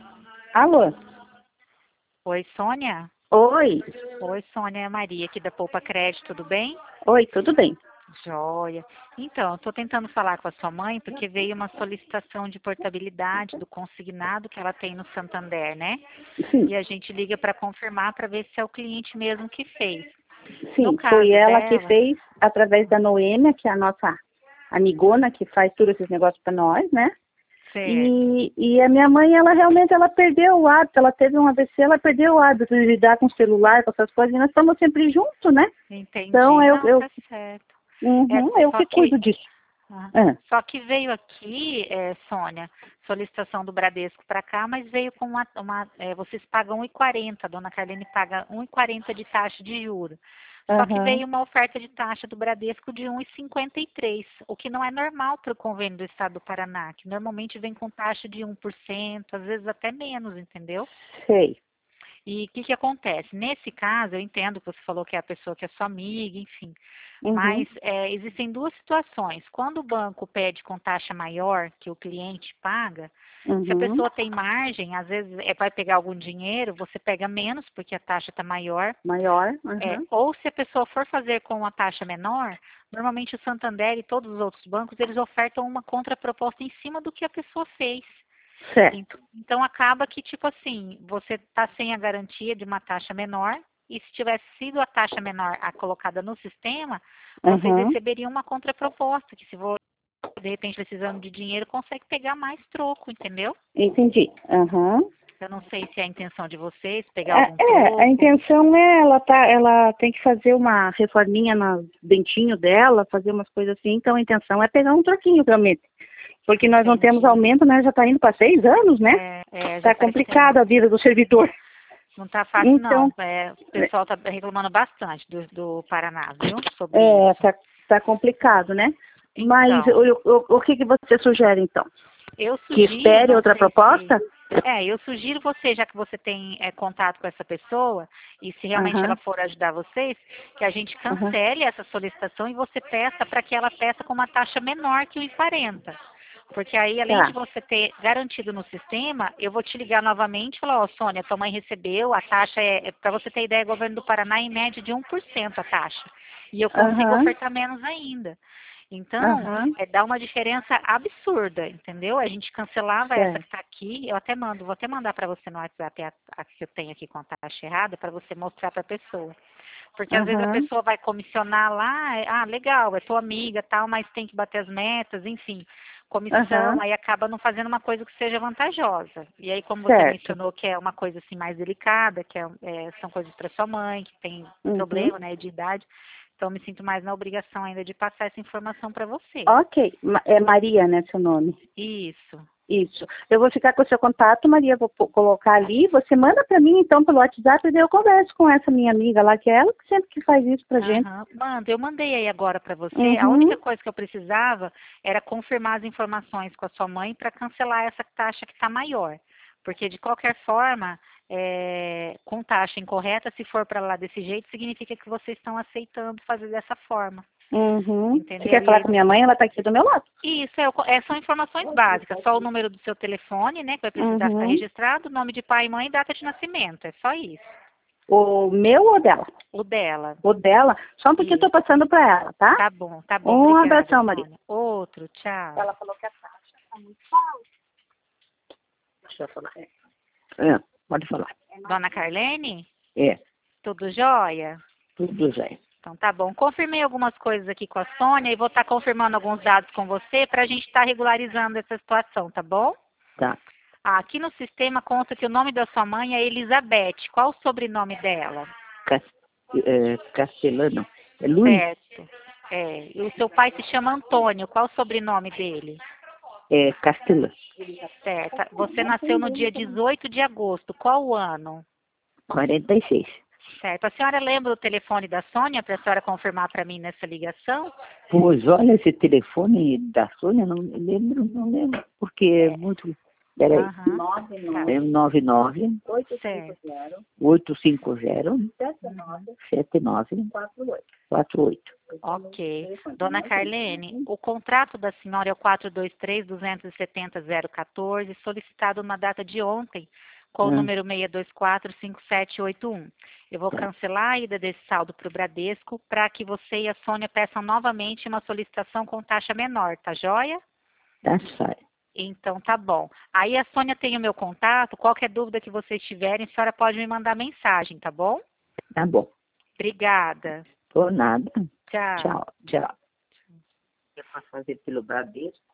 Alô? Oi, Sônia? Oi. Oi, Sônia, é a Maria aqui da Poupa Crédito, tudo bem? Oi, tudo bem? Joia. Então, estou tentando falar com a sua mãe porque veio uma solicitação de portabilidade do consignado que ela tem no Santander, né? Sim, E a gente liga para confirmar para ver se é o cliente mesmo que fez. No sim. Foi caso ela que dela, fez através da Noêmia, que é a nossa amigona que faz todos esses negócios para nós, né? certo, E a minha mãe, ela realmente ela perdeu o hábito, ela teve um AVC, ela perdeu o hábito de lidar com o celular, com essas coisas, e nós estamos sempre juntos, né? Então, entendi. eu, Não, eu, tá certo. É, eu só que que cuido disso. Ah, Ah, Só que veio aqui, Sônia, solicitação do Bradesco para cá, mas veio com vocês pagam 1,40, a dona Carlene paga 1,40 de taxa de juros. Só que aham, veio uma oferta de taxa do Bradesco de 1,53, o que não é normal para o convênio do Estado do Paraná, que normalmente vem com taxa de 1%, às vezes até menos, entendeu? sei. E o que acontece? Nesse caso, eu entendo que você falou que é a pessoa que é sua amiga, enfim, Uhum, mas existem duas situações. Quando o banco pede com taxa maior que o cliente paga, se a uhum, pessoa tem margem, às vezes vai pegar algum dinheiro, você pega menos porque a taxa está maior. maior, uhum, Ou se a pessoa for fazer com uma taxa menor, normalmente o Santander e todos os outros bancos, eles ofertam uma contraproposta em cima do que a pessoa fez. certo. Então acaba que, tipo assim, você está sem a garantia de uma taxa menor, e se tivesse sido a taxa menor a colocada no sistema, vocês Uhum, receberiam uma contraproposta, que se você, de repente, precisando de dinheiro, consegue pegar mais troco, entendeu? entendi. Uhum. Eu não sei se é a intenção de vocês pegar algum A troco. intenção é ela tem que fazer uma reforminha no dentinho dela, fazer umas coisas assim, então a intenção é pegar um troquinho realmente. Porque nós não temos Entendi. aumento, né? Já está indo para 6 anos, né? Já Está faz complicado tempo. a vida do servidor. Não tá fácil, Então, não. O pessoal tá reclamando bastante do Paraná, viu? Sobre isso. tá complicado, né? Mas Então, o que que você sugere, então? eu Que sugiro, espere não outra sei se. proposta? Eu sugiro você, já que você tem contato com essa pessoa, e se realmente ela Aham, for ajudar vocês, que a gente aham, cancele essa solicitação e você peça para que ela peça com uma taxa menor que o 1,40. Porque aí, além de tá. você ter garantido no sistema, eu vou te ligar novamente e falar, ó, Sônia, tua mãe recebeu, a taxa para você ter ideia, o governo do Paraná, em média de 1% a taxa. E eu consigo Aham, ofertar menos ainda. Então, aham, dá uma diferença absurda, entendeu? A gente cancelava essa que certo. está aqui, eu até mando, vou até mandar para você no WhatsApp a que eu tenho aqui com a taxa errada, para você mostrar para a pessoa. Porque às vezes a Aham, pessoa vai comissionar lá, legal, é tua amiga, tal, mas tem que bater as metas, enfim, comissão, aham, aí acaba não fazendo uma coisa que seja vantajosa. E aí, como você certo. mencionou que é uma coisa assim mais delicada, que são coisas para sua mãe, que tem Uhum. problema, né, de idade, então eu me sinto mais na obrigação ainda de passar essa informação para você. Ok, é Maria, né, seu nome? Isso. Isso. Eu vou ficar com o seu contato, Maria, vou colocar ali. Você manda para mim, então, pelo WhatsApp, e daí eu converso com essa minha amiga lá, que é ela que sempre que faz isso pra gente. Aham. Manda, eu mandei aí agora para você. A única Uhum, coisa que eu precisava era confirmar as informações com a sua mãe para cancelar essa taxa que está maior. Porque, de qualquer forma, com taxa incorreta, se for para lá desse jeito, significa que vocês estão aceitando fazer dessa forma. uhum. Você Entendeu? quer E falar aí, com minha mãe? Ela tá aqui do meu lado. isso são informações básicas. Só o número do seu telefone, né, que vai precisar ficar Uhum. registrado, nome de pai e mãe e data de nascimento. É só isso. O meu ou dela? O dela. O dela. Só um pouquinho eu tô Isso. passando para ela, tá? Tá bom, Um obrigada, abração, Maria. Sônia. Outro, tchau. Ela falou que a taxa tá muito alta. Deixa eu falar. Pode falar. Dona Carlene, É, tudo jóia? tudo já. Então tá bom. Confirmei algumas coisas aqui com a Sônia e vou estar confirmando alguns dados com você para a gente estar regularizando essa situação, tá bom? Tá. Aqui no sistema consta que o nome da sua mãe é Elizabeth. Qual o sobrenome dela? Cas, Castelano. É Luiz? Certo. E o seu pai se chama Antônio. Qual o sobrenome dele? É Castelano. Certo. Você nasceu no dia 18 de agosto. Qual o ano? 46. Certo. A senhora lembra o telefone da Sônia para a senhora confirmar para mim nessa ligação? Pois olha, esse telefone da Sônia, não lembro, porque é É, muito. Peraí. Aham. 99 Certo. 850 79 48. Ok. Dona Carlene, o contrato da senhora é o 423-270-014, solicitado na data de ontem, com o número 6245781. Eu vou cancelar a ida desse saldo para o Bradesco para que você e a Sônia peçam novamente uma solicitação com taxa menor, tá joia? Tá certo. Então tá bom. Aí a Sônia tem o meu contato, qualquer dúvida que vocês tiverem, a senhora pode me mandar mensagem, tá bom? Tá bom. Obrigada. Por nada. Tchau. Tchau, tchau. É para fazer pelo Bradesco.